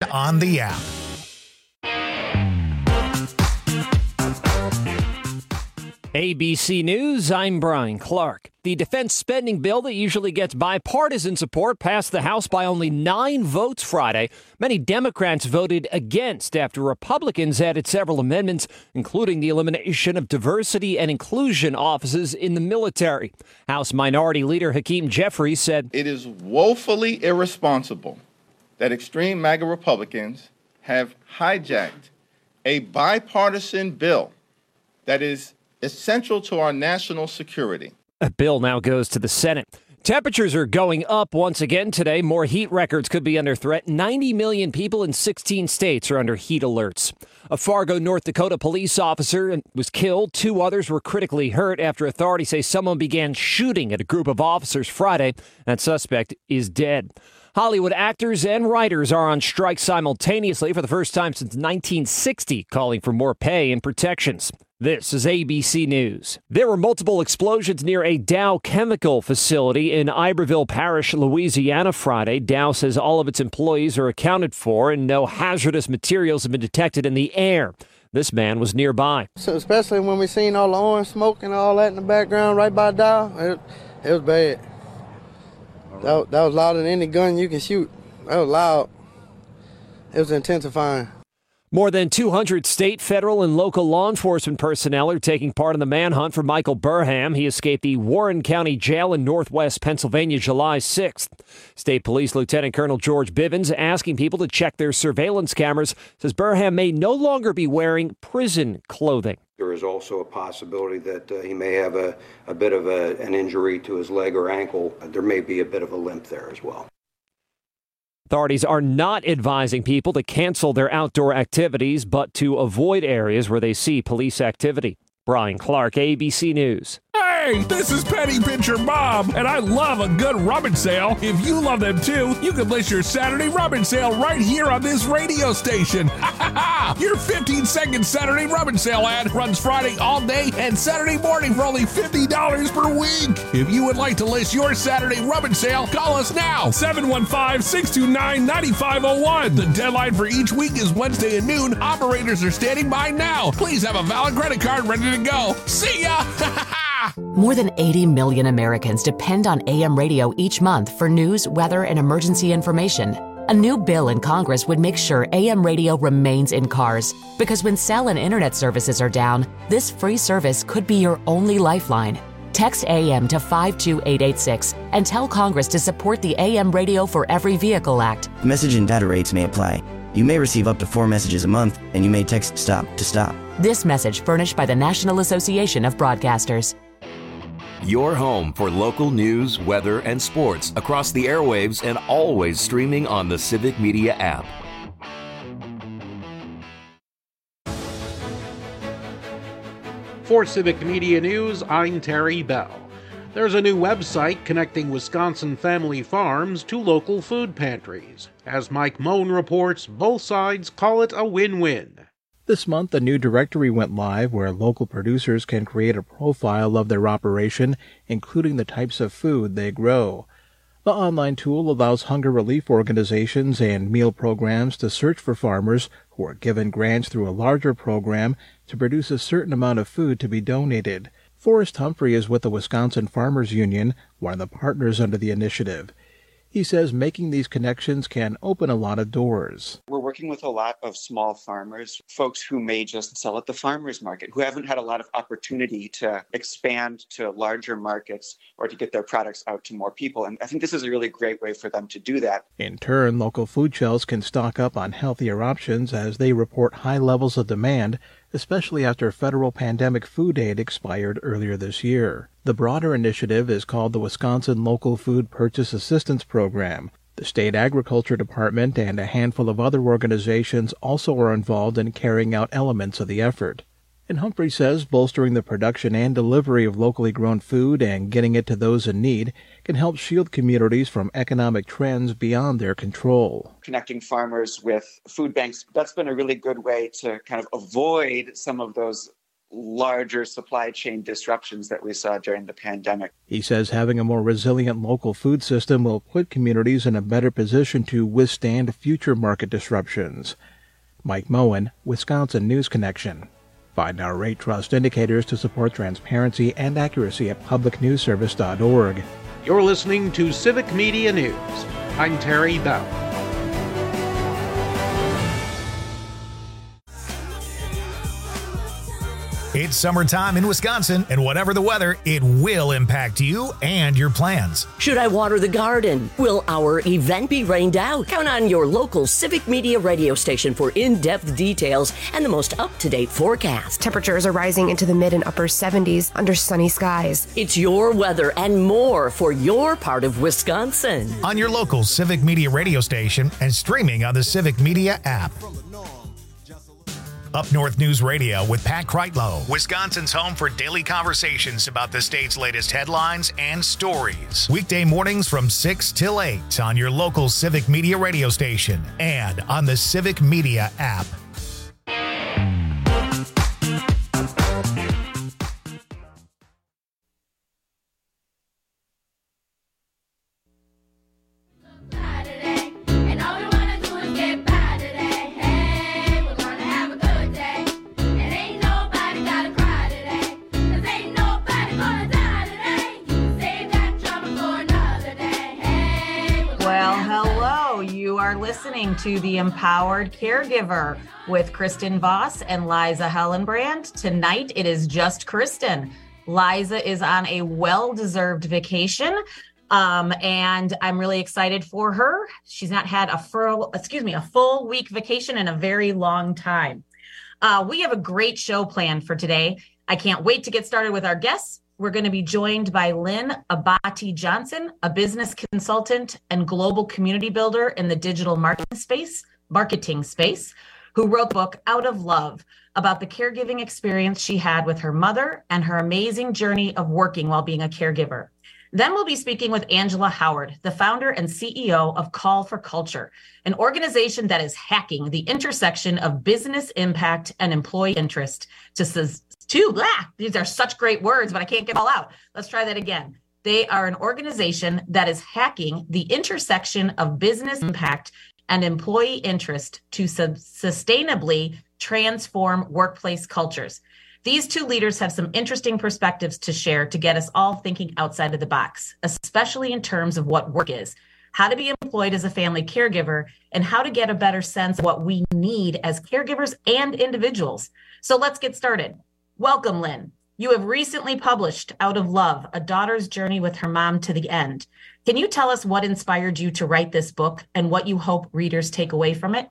on the app. ABC News, I'm Brian Clark. The defense spending bill that usually gets bipartisan support passed the House by only 9 votes Friday. Many Democrats voted against after Republicans added several amendments, including the elimination of diversity and inclusion offices in the military. House Minority Leader Hakeem Jeffries said, "It is woefully irresponsible that extreme MAGA Republicans have hijacked a bipartisan bill that is essential to our national security." A bill now goes to the Senate. Temperatures are going up once again today. More heat records could be under threat. 90 million people in 16 states are under heat alerts. A Fargo, North Dakota police officer was killed. 2 others were critically hurt after authorities say someone began shooting at a group of officers Friday. That suspect is dead. Hollywood actors and writers are on strike simultaneously for the first time since 1960, calling for more pay and protections. This is ABC News. There were multiple explosions near a Dow chemical facility in Iberville Parish, Louisiana, Friday. Dow says all of its employees are accounted for and no hazardous materials have been detected in the air. This man was nearby. So especially when we seen all the orange smoke and all that in the background right by Dow, it was bad. That was louder than any gun you can shoot. That was loud. It was intensifying. More than 200 state, federal, and local law enforcement personnel are taking part in the manhunt for Michael Burham. He escaped the Warren County Jail in Northwest Pennsylvania July 6th. State Police Lieutenant Colonel George Bivens asking people to check their surveillance cameras, says Burham may no longer be wearing prison clothing. There is also a possibility that he may have a bit of an injury to his leg or ankle. There may be a bit of a limp there as well. Authorities are not advising people to cancel their outdoor activities, but to avoid areas where they see police activity. Brian Clark, ABC News. Hey, this is Petty Pitcher Bob, and I love a good rummage sale. If you love them too, you can list your Saturday rummage sale right here on this radio station. Your 15-second Saturday rummage sale ad runs Friday all day and Saturday morning for only $50 per week. If you would like to list your Saturday rummage sale, call us now, 715-629-9501. The deadline for each week is Wednesday at noon. Operators are standing by now. Please have a valid credit card ready to go. See ya! More than 80 million Americans depend on AM radio each month for news, weather, and emergency information. A new bill in Congress would make sure AM radio remains in cars, because when cell and internet services are down, this free service could be your only lifeline. Text AM to 52886 and tell Congress to support the AM Radio for Every Vehicle Act. Message and data rates may apply. You may receive up to 4 messages a month, and you may text STOP to stop. This message furnished by the National Association of Broadcasters. Your home for local news, weather, and sports across the airwaves and always streaming on the Civic Media app. For Civic Media News, I'm Terry Bell. There's a new website connecting Wisconsin family farms to local food pantries. As Mike Moan reports, both sides call it a win-win. This month, a new directory went live where local producers can create a profile of their operation, including the types of food they grow. The online tool allows hunger relief organizations and meal programs to search for farmers who are given grants through a larger program to produce a certain amount of food to be donated. Forrest Humphrey is with the Wisconsin Farmers Union, one of the partners under the initiative. He says making these connections can open a lot of doors. We're working with a lot of small farmers, folks who may just sell at the farmers market, who haven't had a lot of opportunity to expand to larger markets or to get their products out to more people. And I think this is a really great way for them to do that. In turn, local food shelves can stock up on healthier options as they report high levels of demand, especially after federal pandemic food aid expired earlier this year. The broader initiative is called the Wisconsin Local Food Purchase Assistance Program. The State Agriculture Department and a handful of other organizations also are involved in carrying out elements of the effort. And Humphrey says bolstering the production and delivery of locally grown food and getting it to those in need can help shield communities from economic trends beyond their control. Connecting farmers with food banks, that's been a really good way to kind of avoid some of those larger supply chain disruptions that we saw during the pandemic. He says having a more resilient local food system will put communities in a better position to withstand future market disruptions. Mike Moen, Wisconsin News Connection. Find our rate trust indicators to support transparency and accuracy at publicnewsservice.org. You're listening to Civic Media News. I'm Terry Bell. It's summertime in Wisconsin, and whatever the weather, it will impact you and your plans. Should I water the garden? Will our event be rained out? Count on your local Civic Media radio station for in-depth details and the most up-to-date forecast. Temperatures are rising into the mid and upper 70s under sunny skies. It's your weather and more for your part of Wisconsin. On your local Civic Media radio station and streaming on the Civic Media app. Up North News Radio with Pat Kreitlow, Wisconsin's home for daily conversations about the state's latest headlines and stories. Weekday mornings from 6 till 8 on your local Civic Media radio station and on the Civic Media app. Listening to The Empowered Caregiver with Kristen Voss and Liza Hellenbrand. Tonight, it is just Kristen. Liza is on a well-deserved vacation, and I'm really excited for her. She's not had a full week vacation in a very long time. We have a great show planned for today. I can't wait to get started with our guests. We're going to be joined by Lynn Abati Johnson, a business consultant and global community builder in the digital marketing space, who wrote the book Out of Love about the caregiving experience she had with her mother and her amazing journey of working while being a caregiver. Then we'll be speaking with Angela Howard, the founder and CEO of Call for Culture, an organization that is hacking the intersection of business impact and employee interest these are such great words, but I can't get them all out. Let's try that again. They are an organization that is hacking the intersection of business impact and employee interest to sustainably transform workplace cultures. These two leaders have some interesting perspectives to share to get us all thinking outside of the box, especially in terms of what work is, how to be employed as a family caregiver, and how to get a better sense of what we need as caregivers and individuals. So let's get started. Welcome, Lynn. You have recently published Out of Love, A Daughter's Journey with Her Mom to the End. Can you tell us what inspired you to write this book and what you hope readers take away from it?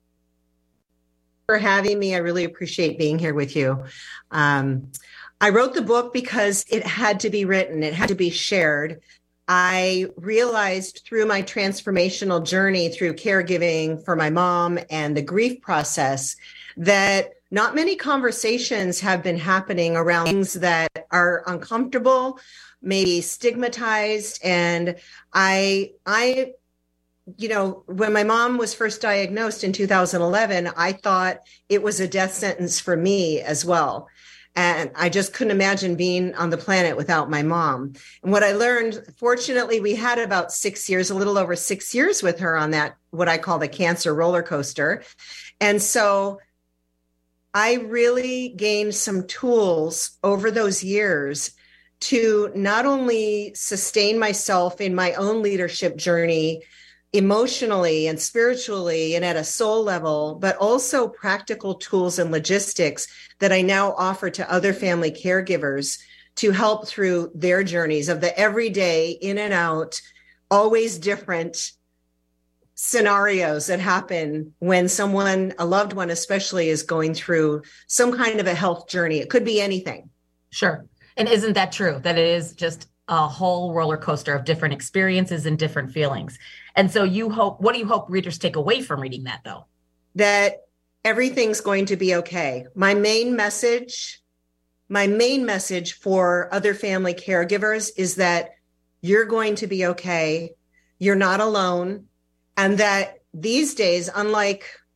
For having me. I really appreciate being here with you. I wrote the book because it had to be written. It had to be shared. I realized through my transformational journey through caregiving for my mom and the grief process that not many conversations have been happening around things that are uncomfortable, maybe stigmatized. And I when my mom was first diagnosed in 2011, I thought it was a death sentence for me as well. And I just couldn't imagine being on the planet without my mom. And what I learned, fortunately, we had about 6 years, a little over 6 years with her on that, what I call the cancer roller coaster. And so I really gained some tools over those years to not only sustain myself in my own leadership journey emotionally and spiritually and at a soul level, but also practical tools and logistics that I now offer to other family caregivers to help through their journeys of the everyday in and out, always different scenarios that happen when someone, a loved one especially, is going through some kind of a health journey. It could be anything. Sure. And isn't that true? That it is just a whole roller coaster of different experiences and different feelings. And so what do you hope readers take away from reading that, though? That everything's going to be okay. My main message for other family caregivers is that you're going to be okay. You're not alone. And that these days, unlike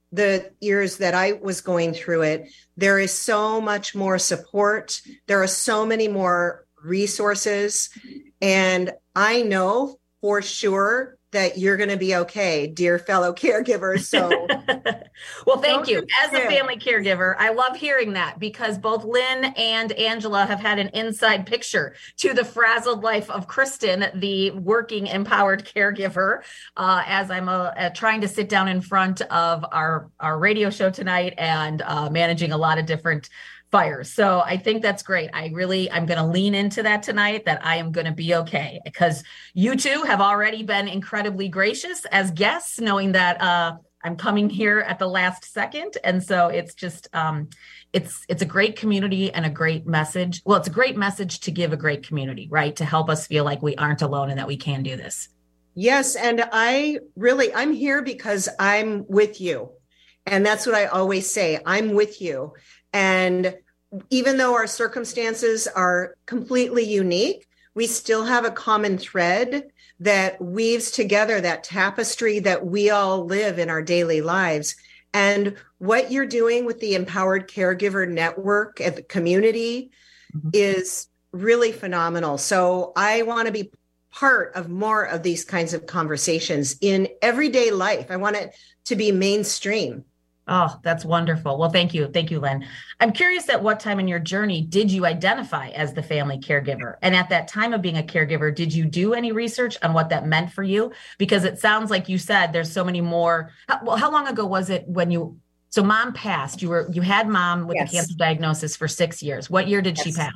the years that I was going through it, there is so much more support. There are so many more resources. And I know for sure that you're going to be okay, dear fellow caregivers. So, well, thank you. As a family caregiver, I love hearing that, because both Lynn and Angela have had an inside picture to the frazzled life of Kristen, the working empowered caregiver, as I'm trying to sit down in front of our radio show tonight and managing a lot of different fires. So I think that's great. I'm going to lean into that tonight, that I am going to be okay, because you two have already been incredibly gracious as guests, knowing that I'm coming here at the last second. And so it's just, it's a great community and a great message. Well, it's a great message to give a great community, right? To help us feel like we aren't alone and that we can do this. Yes. And I'm here because I'm with you. And that's what I always say. I'm with you. And even though our circumstances are completely unique, we still have a common thread that weaves together that tapestry that we all live in our daily lives. And what you're doing with the Empowered Caregiver Network at the community is really phenomenal. So I want to be part of more of these kinds of conversations in everyday life. I want it to be mainstream. Oh, that's wonderful. Well, thank you. Thank you, Lynn. I'm curious, at what time in your journey did you identify as the family caregiver? And at that time of being a caregiver, did you do any research on what that meant for you? Because it sounds like you said there's so many more. Well, how long ago was it when so mom passed? You had mom with a cancer diagnosis for 6 years. What year did she pass?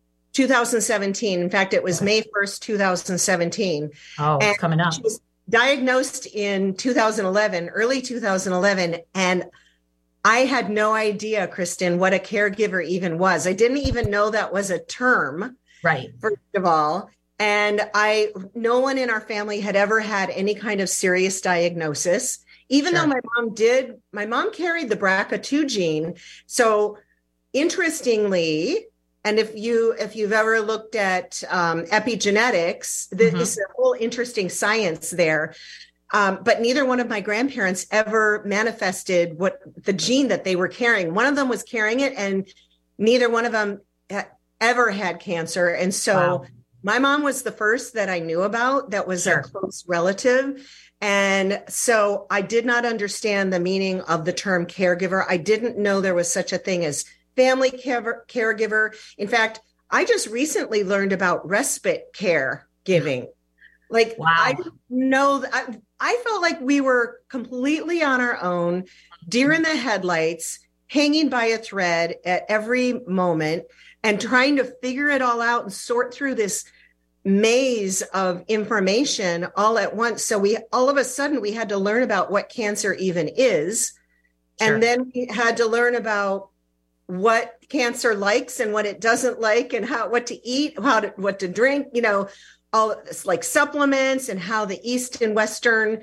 2017. In fact, it was May 1st, 2017. Oh, it's coming up. She was diagnosed in 2011, early 2011. And I had no idea, Kristen, what a caregiver even was. I didn't even know that was a term, right? First of all. And no one in our family had ever had any kind of serious diagnosis, even though my mom carried the BRCA2 gene. So interestingly, and if you've ever looked at epigenetics, it's a whole interesting science there. But neither one of my grandparents ever manifested the gene that they were carrying. One of them was carrying it, and neither one of them ever had cancer. And so my mom was the first that I knew about that was a close relative. And so I did not understand the meaning of the term caregiver. I didn't know there was such a thing as family caregiver. In fact, I just recently learned about respite care giving. Like, I didn't know that. I felt like we were completely on our own, deer in the headlights, hanging by a thread at every moment and trying to figure it all out and sort through this maze of information all at once. So all of a sudden we had to learn about what cancer even is. And then we had to learn about what cancer likes and what it doesn't like, and what to eat, what to drink, all like supplements, and how the East and Western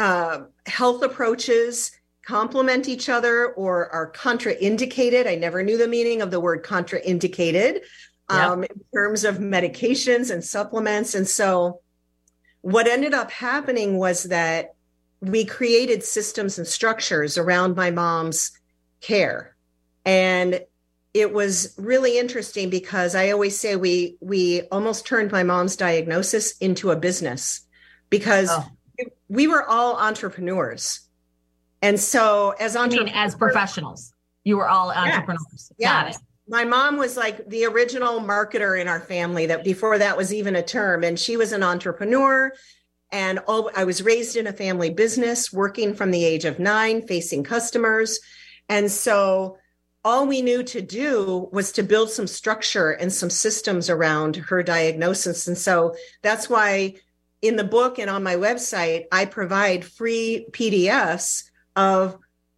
health approaches complement each other or are contraindicated. I never knew the meaning of the word contraindicated in terms of medications and supplements. And so what ended up happening was that we created systems and structures around my mom's care. And it was really interesting because I always say we almost turned my mom's diagnosis into a business, because we were all entrepreneurs. And so as professionals, you were all entrepreneurs. Got it. My mom was like the original marketer in our family, that before that was even a term. And she was an entrepreneur. And I was raised in a family business, working from the age of 9, facing customers. And so all we knew to do was to build some structure and some systems around her diagnosis. And so that's why in the book and on my website, I provide free PDFs of,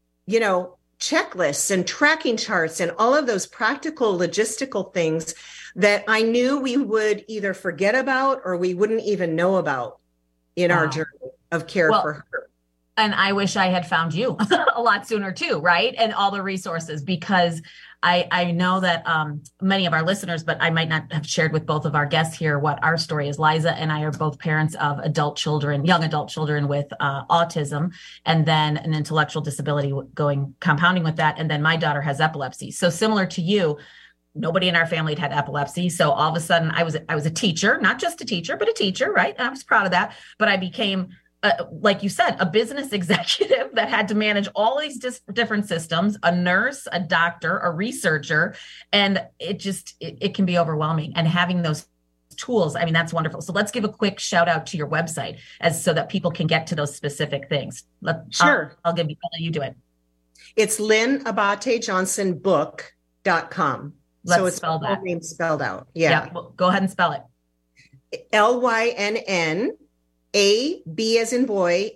checklists and tracking charts and all of those practical logistical things that I knew we would either forget about or we wouldn't even know about in our journey of care for her. And I wish I had found you a lot sooner too, right? And all the resources, because I know that many of our listeners, but I might not have shared with both of our guests here what our story is. Liza and I are both parents of young adult children with autism, and then an intellectual disability compounding with that. And then my daughter has epilepsy. So similar to you, nobody in our family had epilepsy. So all of a sudden I was a teacher, not just a teacher, but a teacher, right? I was proud of that. But I became, like you said, a business executive that had to manage all these different systems, a nurse, a doctor, a researcher, and it can be overwhelming. And having those tools, I mean, that's wonderful. So let's give a quick shout out to your website so that people can get to those specific things. Sure. I'll let you do it. It's LynnAbateJohnsonBook.com. So it's spell that. Name spelled out. Yeah. Well, go ahead and spell it. LYNN. A-B as in boy,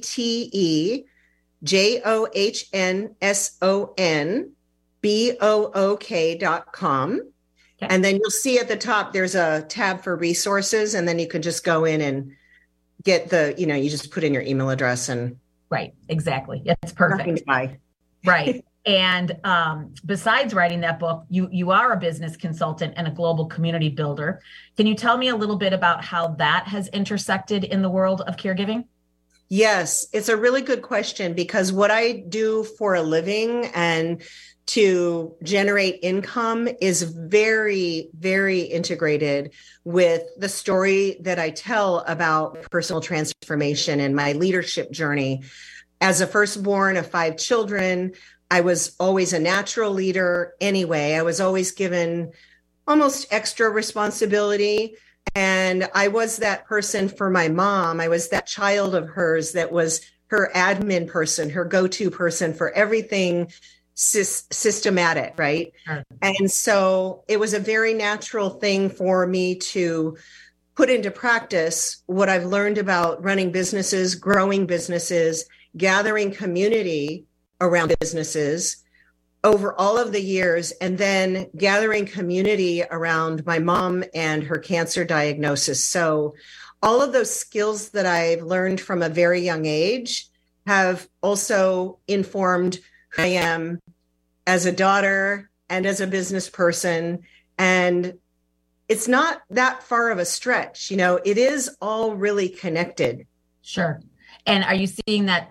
ATEJOHNSONBOOK.com. Okay. And then you'll see at the top, there's a tab for resources. And then you can just go in and get you just put in your email address and. Right. Exactly. It's perfect. Right. And besides writing that book, you are a business consultant and a global community builder. Can you tell me a little bit about how that has intersected in the world of caregiving? Yes, it's a really good question, because what I do for a living and to generate income is very, very integrated with the story that I tell about personal transformation and my leadership journey. As a firstborn of 5 children, I was always a natural leader anyway. I was always given almost extra responsibility. And I was that person for my mom. I was that child of hers that was her admin person, her go-to person for everything systematic, right? Sure. And so it was a very natural thing for me to put into practice what I've learned about running businesses, growing businesses, gathering community around businesses over all of the years, and then gathering community around my mom and her cancer diagnosis. So all of those skills that I've learned from a very young age have also informed who I am as a daughter and as a business person. And it's not that far of a stretch. It is all really connected. Sure. And are you seeing that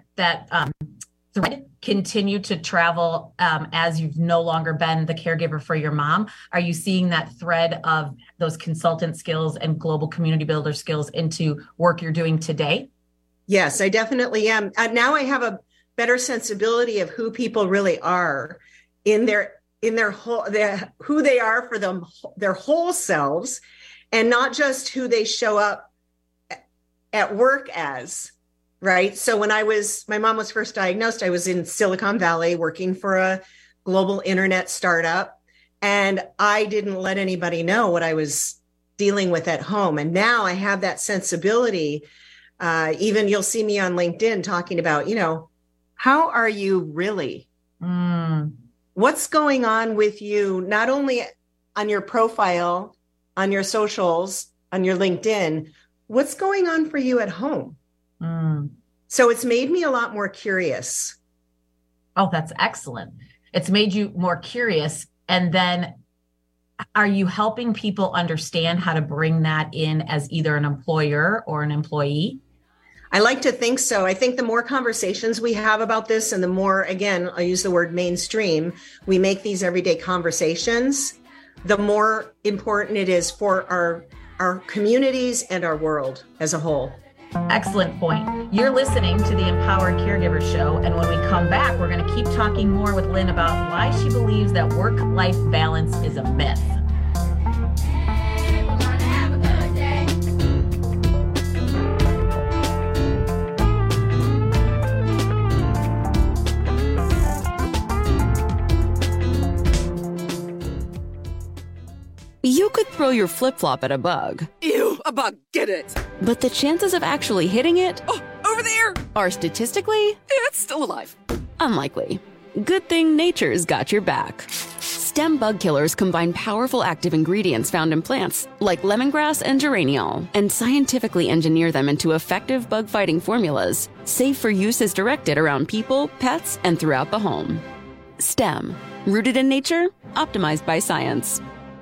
thread continue to travel as you've no longer been the caregiver for your mom? Are you seeing that thread of those consultant skills and global community builder skills into work you're doing today? Yes, I definitely am. Now I have a better sensibility of who people really are in their who they are for their whole selves, and not just who they show up at work as. Right. So when my mom was first diagnosed, I was in Silicon Valley working for a global internet startup, and I didn't let anybody know what I was dealing with at home. And now I have that sensibility. Even you'll see me on LinkedIn talking about, how are you really? What's going on with you, not only on your profile, on your socials, on your LinkedIn, what's going on for you at home? So it's made me a lot more curious. Oh, that's excellent. It's made you more curious. And then are you helping people understand how to bring that in as either an employer or an employee? I like to think so. I think the more conversations we have about this, and the more, again, I'll use the word mainstream, we make these everyday conversations, the more important it is for our communities and our world as a whole. Excellent point. You're listening to the Empowered Caregiver Show. And when we come back, we're going to keep talking more with Lynn about why she believes that work-life balance is a myth. You could throw your flip-flop at a bug. Ew, a bug, get it! But the chances of actually hitting it... Oh, over there! ...are statistically... It's still alive. Unlikely. Good thing nature's got your back. STEM bug killers combine powerful active ingredients found in plants, like lemongrass and geraniol, and scientifically engineer them into effective bug-fighting formulas, safe for use as directed around people, pets, and throughout the home. STEM. Rooted in nature, optimized by science.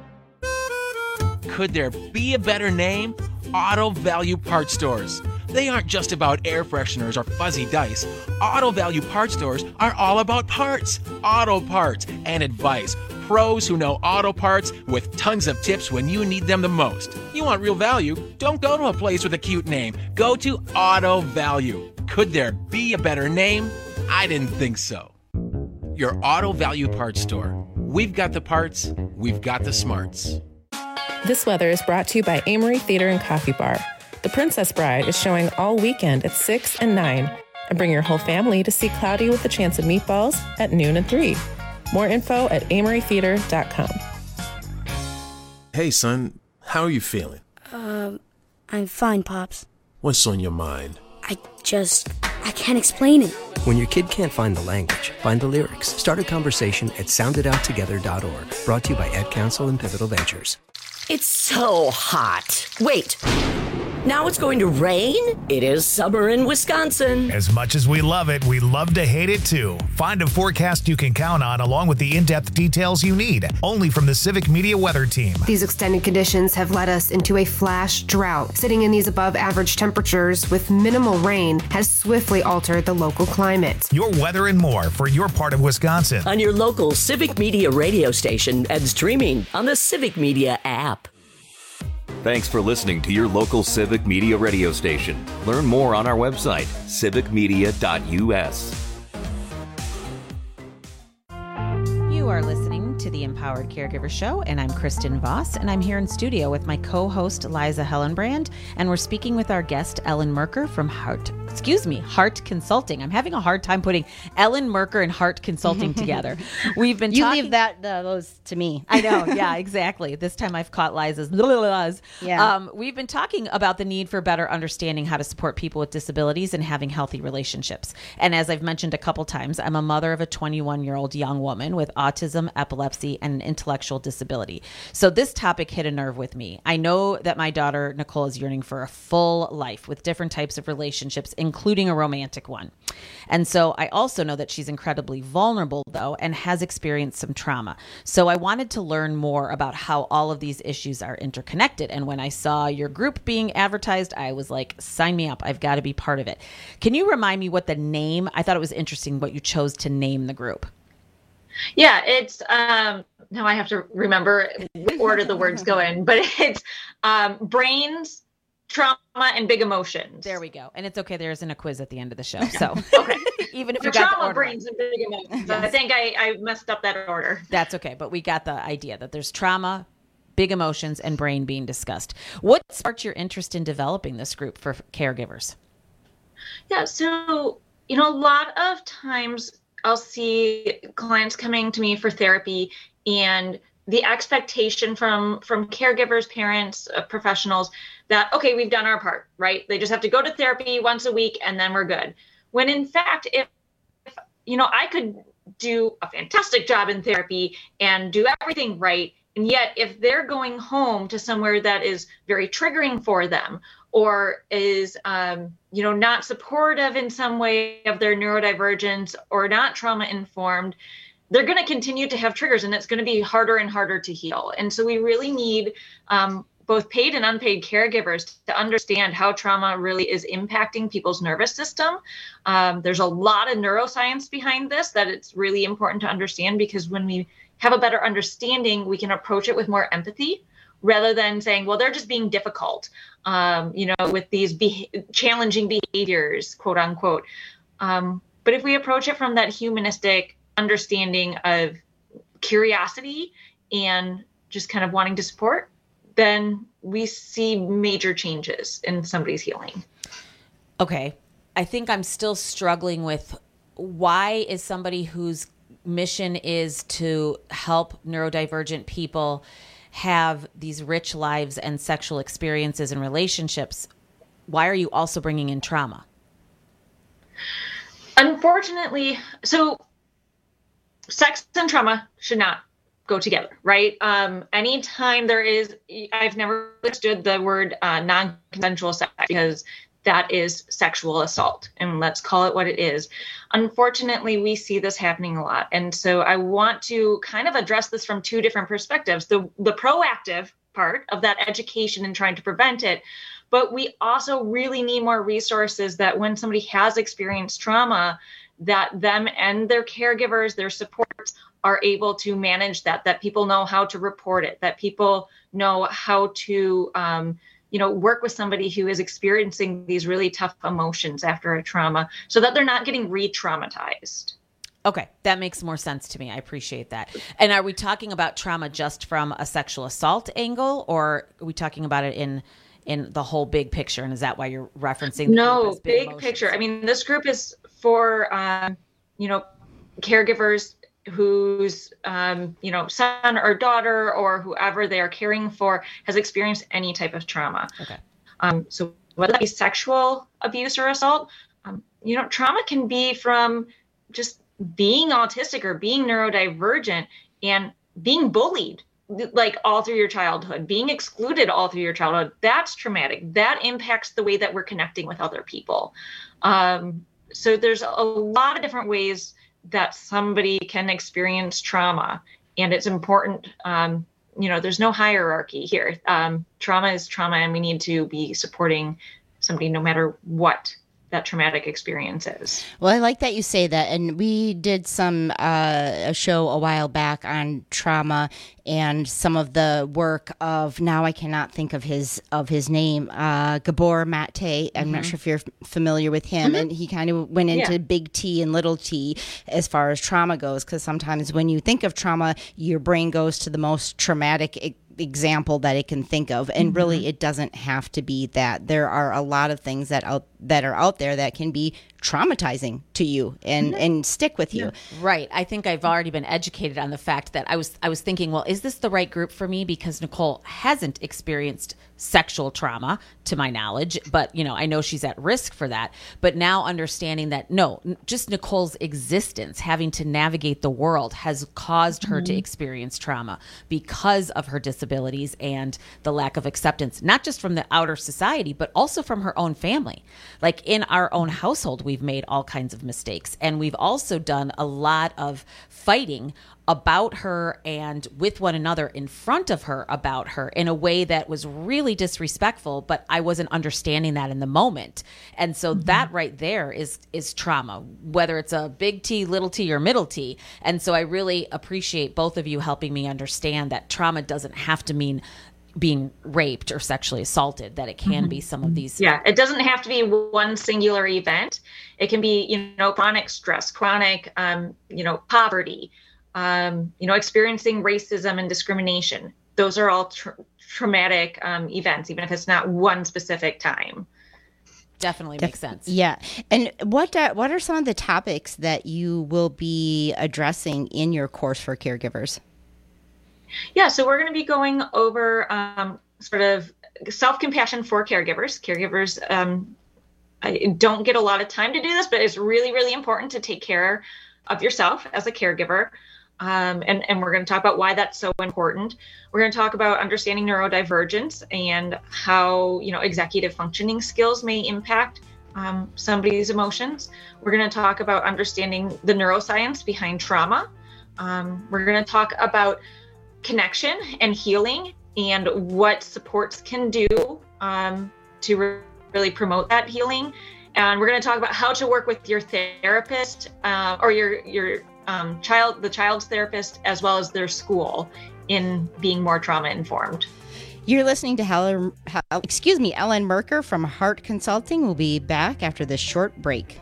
Could there be a better name? Auto Value Parts Stores. They aren't just about air fresheners or fuzzy dice. Auto Value Parts Stores are all about parts, auto parts, and advice. Pros who know auto parts with tons of tips when you need them the most. You want real value? Don't go to a place with a cute name. Go to Auto Value. Could there be a better name? I didn't think so. Your Auto Value Parts Store. We've got the parts, we've got the smarts. This weather is brought to you by Amory Theater and Coffee Bar. The Princess Bride is showing all weekend at 6 and 9. And bring your whole family to see Cloudy with a Chance of Meatballs at noon and 3. More info at amorytheater.com. Hey, son, how are you feeling? I'm fine, Pops. What's on your mind? I can't explain it. When your kid can't find the language, find the lyrics. Start a conversation at soundedouttogether.org. Brought to you by Ed Council and Pivotal Ventures. It's so hot. Wait. Now it's going to rain? It is summer in Wisconsin. As much as we love it, we love to hate it too. Find a forecast you can count on along with the in-depth details you need. Only from the Civic Media Weather Team. These extended conditions have led us into a flash drought. Sitting in these above average temperatures with minimal rain has swiftly altered the local climate. Your weather and more for your part of Wisconsin. On your local Civic Media radio station and streaming on the Civic Media app. Thanks for listening to your local Civic Media radio station. Learn more on our website, civicmedia.us. You are listening to the Empowered Caregiver Show, and I'm Kristen Voss, and I'm here in studio with my co-host Liza Hellenbrand, and we're speaking with our guest Ellen Merker from Hart Consulting. I'm having a hard time putting Ellen Merker and Hart Consulting together. We've been You leave those to me. I know, yeah, exactly. This time I've caught Liza's. Yeah. We've been talking about the need for better understanding how to support people with disabilities and having healthy relationships. And as I've mentioned a couple times, I'm a mother of a 21-year-old young woman with autism, epilepsy, and an intellectual disability. So this topic hit a nerve with me. I know that my daughter, Nicole, is yearning for a full life with different types of relationships, including a romantic one. And so I also know that she's incredibly vulnerable, though, and has experienced some trauma. So I wanted to learn more about how all of these issues are interconnected. And when I saw your group being advertised, I was like, sign me up. I've got to be part of it. Can you remind me what the name? I thought it was interesting what you chose to name the group. Yeah, it's now I have to remember what order the words go in, but it's brains, trauma, and big emotions. There we go. And it's okay. There isn't a quiz at the end of the show. So okay. Even if you trauma, got the order brains, and big emotions. Yes. I think I messed up that order. That's okay. But we got the idea that there's trauma, big emotions, and brain being discussed. What sparked your interest in developing this group for caregivers? Yeah. So, a lot of times I'll see clients coming to me for therapy, and the expectation from caregivers, parents, professionals that, okay, we've done our part, right? They just have to go to therapy once a week and then we're good. When in fact, if I could do a fantastic job in therapy and do everything right, and yet if they're going home to somewhere that is very triggering for them, or is, not supportive in some way of their neurodivergence, or not trauma informed, they're going to continue to have triggers, and it's going to be harder and harder to heal. And so we really need both paid and unpaid caregivers to understand how trauma really is impacting people's nervous system. There's a lot of neuroscience behind this that it's really important to understand, because when we have a better understanding, we can approach it with more empathy, rather than saying, well, they're just being difficult, with these challenging behaviors, quote unquote. But if we approach it from that humanistic understanding of curiosity and just kind of wanting to support, then we see major changes in somebody's healing. Okay. I think I'm still struggling with, why is somebody whose mission is to help neurodivergent people have these rich lives and sexual experiences and relationships, why are you also bringing in trauma? Unfortunately, so sex and trauma should not go together, right? Anytime there is, I've never understood the word non-consensual sex, because that is sexual assault, and let's call it what it is. Unfortunately, we see this happening a lot. And so I want to kind of address this from two different perspectives. The proactive part of that education and trying to prevent it, but we also really need more resources that when somebody has experienced trauma, that them and their caregivers, their supports are able to manage that people know how to report it, that people know how to, work with somebody who is experiencing these really tough emotions after a trauma so that they're not getting re-traumatized. Okay, that makes more sense to me. I appreciate that. And are we talking about trauma just from a sexual assault angle, or are we talking about it in the whole big picture? And is that why you're referencing? No, big picture. I mean, this group is for, caregivers whose, son or daughter or whoever they are caring for has experienced any type of trauma. Okay. So whether that be sexual abuse or assault, trauma can be from just being autistic or being neurodivergent and being bullied, like all through your childhood, being excluded all through your childhood. That's traumatic. That impacts the way that we're connecting with other people. So there's a lot of different ways that somebody can experience trauma, and it's important. There's no hierarchy here. Trauma is trauma, and we need to be supporting somebody no matter what that traumatic experience is. Well, I like that you say that. And we did a show a while back on trauma and some of the work of, now I cannot think of his name, Gabor Mate. I'm not sure if you're familiar with him. And he kind of went into big T and little t as far as trauma goes, because sometimes when you think of trauma, your brain goes to the most traumatic example that it can think of, and really it doesn't have to be that. There are a lot of things that are out there that can be traumatizing to you and stick with you. Right. I think I've already been educated on the fact that I was thinking, well, is this the right group for me? Because Nicole hasn't experienced sexual trauma to my knowledge, but I know she's at risk for that. But now understanding that no, just Nicole's existence, having to navigate the world, has caused her to experience trauma because of her disabilities and the lack of acceptance, not just from the outer society, but also from her own family. Like in our own household, we've made all kinds of mistakes, and we've also done a lot of fighting about her and with one another in front of her about her in a way that was really disrespectful, but I wasn't understanding that in the moment. And so that right there is trauma, whether it's a big T, little t, or middle T. And so I really appreciate both of you helping me understand that trauma doesn't have to mean being raped or sexually assaulted, that it can be some of these. Yeah, it doesn't have to be one singular event. It can be, chronic stress, chronic, poverty, experiencing racism and discrimination. Those are all traumatic events, even if it's not one specific time. Definitely makes sense. Yeah. And what are some of the topics that you will be addressing in your course for caregivers? Yeah, so we're going to be going over sort of self-compassion for caregivers. Caregivers I don't get a lot of time to do this, but it's really, really important to take care of yourself as a caregiver. And we're going to talk about why that's so important. We're going to talk about understanding neurodivergence and how, executive functioning skills may impact somebody's emotions. We're going to talk about understanding the neuroscience behind trauma. We're going to talk about connection and healing and what supports can do to really promote that healing. And we're going to talk about how to work with your therapist or your the child's therapist, as well as their school, in being more trauma informed. You're listening to Ellen Merker from Heart Consulting. We'll be back after this short break.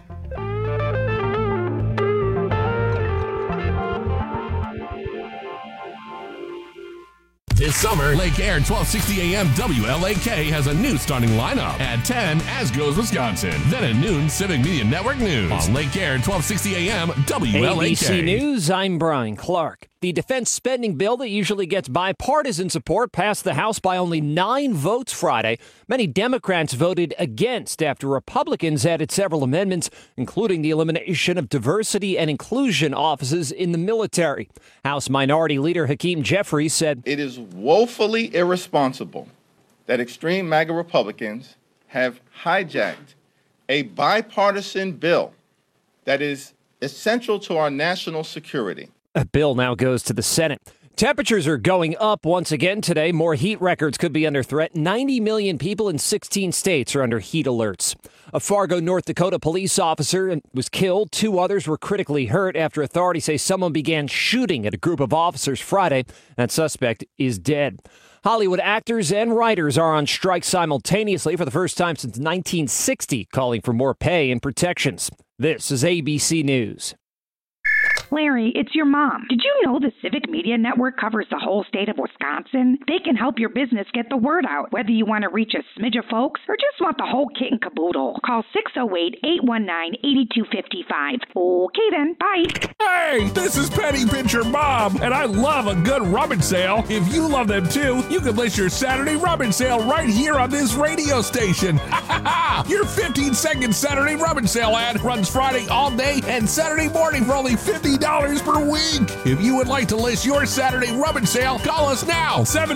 This summer, Lake Air 1260 AM WLAK has a new starting lineup. At 10, As Goes Wisconsin. Then at noon, Civic Media Network News. On Lake Air 1260 AM WLAK. ABC News, I'm Brian Clark. The defense spending bill that usually gets bipartisan support passed the House by only 9 votes Friday. Many Democrats voted against after Republicans added several amendments, including the elimination of diversity and inclusion offices in the military. House Minority Leader Hakeem Jeffries said, "It is woefully irresponsible that extreme MAGA Republicans have hijacked a bipartisan bill that is essential to our national security." A bill now goes to the Senate. Temperatures are going up once again today. More heat records could be under threat. 90 million people in 16 states are under heat alerts. A Fargo, North Dakota police officer was killed. 2 others were critically hurt after authorities say someone began shooting at a group of officers Friday. That suspect is dead. Hollywood actors and writers are on strike simultaneously for the first time since 1960, calling for more pay and protections. This is ABC News. Larry, it's your mom. Did you know the Civic Media Network covers the whole state of Wisconsin? They can help your business get the word out, whether you want to reach a smidge of folks or just want the whole kit and caboodle. Call 608-819-8255. Okay then, bye. Hey, this is Penny Pincher Bob, and I love a good rummage sale. If you love them too, you can list your Saturday rummage sale right here on this radio station. Your 15-second Saturday rummage sale ad runs Friday all day and Saturday morning for only $50 per week. If you would like to list your Saturday rummage sale, call us now,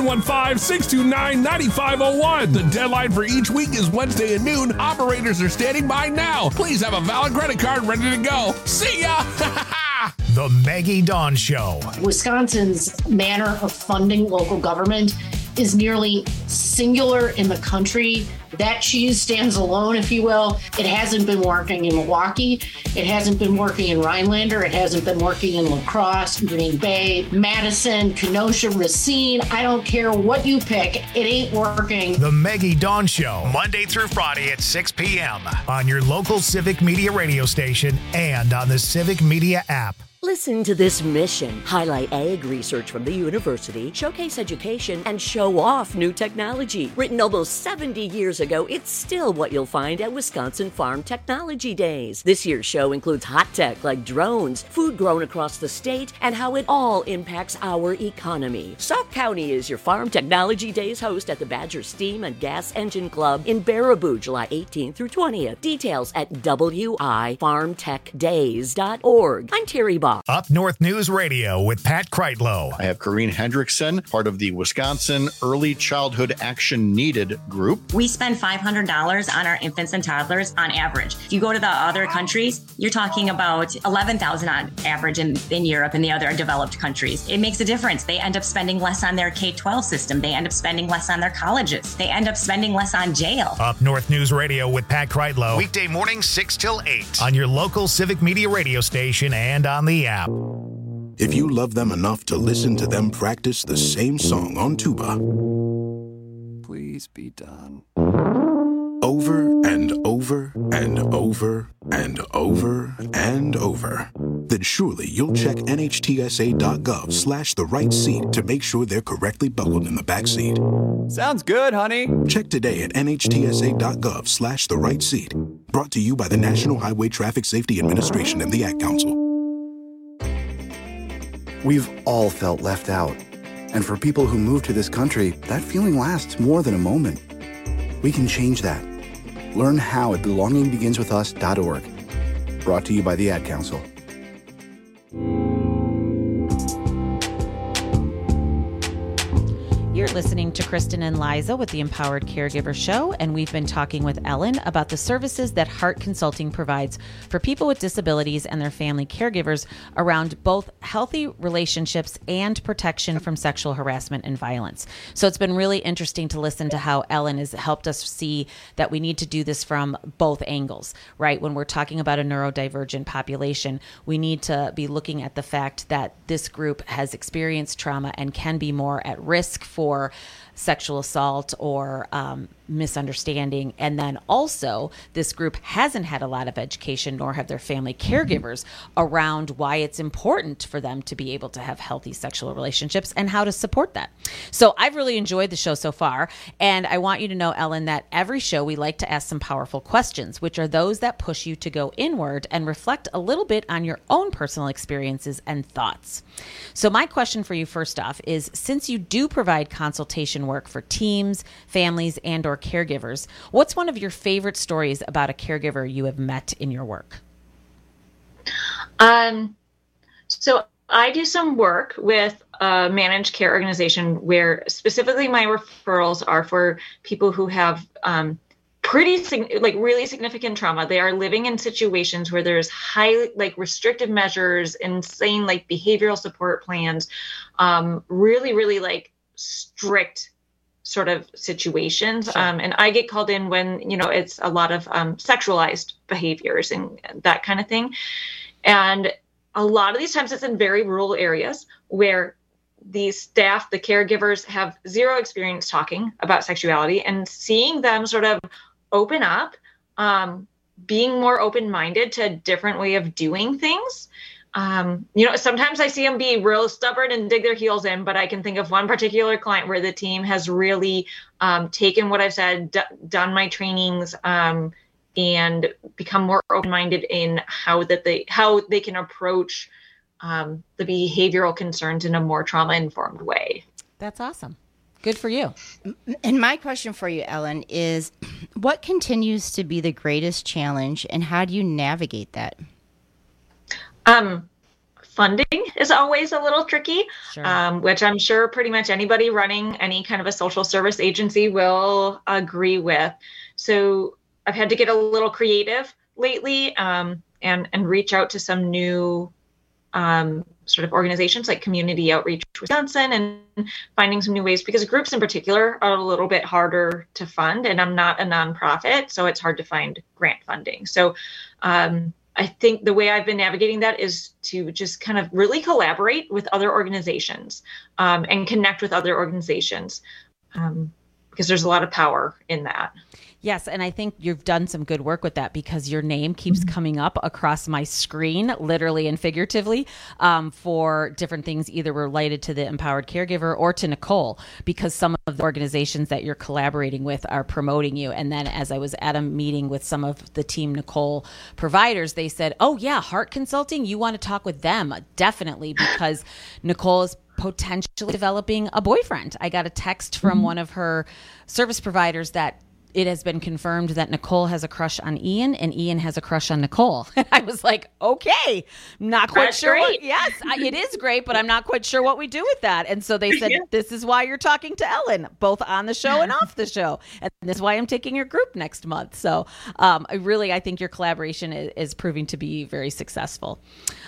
715-629-9501. The deadline for each week is Wednesday at noon. Operators are standing by now. Please have a valid credit card ready to go. See ya! The Maggie Dawn Show. Wisconsin's manner of funding local government is nearly singular in the country. That cheese stands alone, if you will. It hasn't been working in Milwaukee. It hasn't been working in Rhinelander. It hasn't been working in La Crosse, Green Bay, Madison, Kenosha, Racine. I don't care what you pick. It ain't working. The Maggie Dawn Show, Monday through Friday at 6 p.m. on your local Civic Media radio station and on the Civic Media app. Listen to this mission. Highlight ag research from the university, showcase education, and show off new technology. Written almost 70 years ago, it's still what you'll find at Wisconsin Farm Technology Days. This year's show includes hot tech like drones, food grown across the state, and how it all impacts our economy. Sauk County is your Farm Technology Days host at the Badger Steam and Gas Engine Club in Baraboo, July 18th through 20th. Details at wifarmtechdays.org. I'm Terry Bob. Up North News Radio with Pat Kreitlow. I have Corrine Hendrickson, part of the Wisconsin Early Childhood Action Needed group. We spend $500 on our infants and toddlers on average. If you go to the other countries, you're talking about $11,000 on average in Europe and the other developed countries. It makes a difference. They end up spending less on their K-12 system. They end up spending less on their colleges. They end up spending less on jail. Up North News Radio with Pat Kreitlow. Weekday mornings 6 till 8 on your local Civic Media radio station and on the app. If you love them enough to listen to them practice the same song on tuba, please be done. Over and over and over and over and over, then surely you'll check NHTSA.gov/the right seat to make sure they're correctly buckled in the back seat. Sounds good, honey. Check today at NHTSA.gov/the right seat. Brought to you by the National Highway Traffic Safety Administration and the Ad Council. We've all felt left out. And for people who move to this country, that feeling lasts more than a moment. We can change that. Learn how at belongingbeginswithus.org. Brought to you by the Ad Council. You're listening to Kristen and Liza with the Empowered Caregiver Show, and we've been talking with Ellen about the services that Heart Consulting provides for people with disabilities and their family caregivers around both healthy relationships and protection from sexual harassment and violence. So it's been really interesting to listen to how Ellen has helped us see that we need to do this from both angles, right? When we're talking about a neurodivergent population, we need to be looking at the fact that this group has experienced trauma and can be more at risk for sexual assault or misunderstanding. And then also this group hasn't had a lot of education, nor have their family caregivers, around why it's important for them to be able to have healthy sexual relationships and how to support that. So I've really enjoyed the show so far. And I want you to know, Ellen, that every show we like to ask some powerful questions, which are those that push you to go inward and reflect a little bit on your own personal experiences and thoughts. So my question for you first off is, since you do provide consultation work for teams, families, and or caregivers, what's one of your favorite stories about a caregiver you have met in your work? So I do some work with a managed care organization where specifically my referrals are for people who have really significant trauma. They are living in situations where there's high restrictive measures, insane behavioral support plans, really strict sort of situations. Sure. And I get called in when, it's a lot of sexualized behaviors and that kind of thing. And a lot of these times it's in very rural areas where the staff, the caregivers have zero experience talking about sexuality, and seeing them sort of open up, being more open-minded to a different way of doing things. Sometimes I see them be real stubborn and dig their heels in, but I can think of one particular client where the team has really taken what I've said, done my trainings, and become more open-minded in how they can approach the behavioral concerns in a more trauma-informed way. That's awesome. Good for you. And my question for you, Ellen, is what continues to be the greatest challenge, and how do you navigate that? Funding is always a little tricky, Sure. Which I'm sure pretty much anybody running any kind of a social service agency will agree with. So I've had to get a little creative lately, and reach out to some new sort of organizations like Community Outreach Wisconsin, and finding some new ways, because groups in particular are a little bit harder to fund, and I'm not a nonprofit, so it's hard to find grant funding. So I think the way I've been navigating that is to just kind of really collaborate with other organizations, and connect with other organizations, because there's a lot of power in that. Yes, and I think you've done some good work with that, because your name keeps coming up across my screen, literally and figuratively, for different things either related to the empowered caregiver or to Nicole, because some of the organizations that you're collaborating with are promoting you. And then as I was at a meeting with some of the Team Nicole providers, they said, oh yeah, Heart Consulting, you want to talk with them? Definitely, because Nicole is potentially developing a boyfriend. I got a text from one of her service providers that it has been confirmed that Nicole has a crush on Ian and Ian has a crush on Nicole. I was like, okay, not quite That's sure. great. It is great, but I'm not quite sure what we do with that. And so they said, this is why you're talking to Ellen, both on the show and off the show. And this is why I'm taking your group next month. So I think your collaboration is proving to be very successful.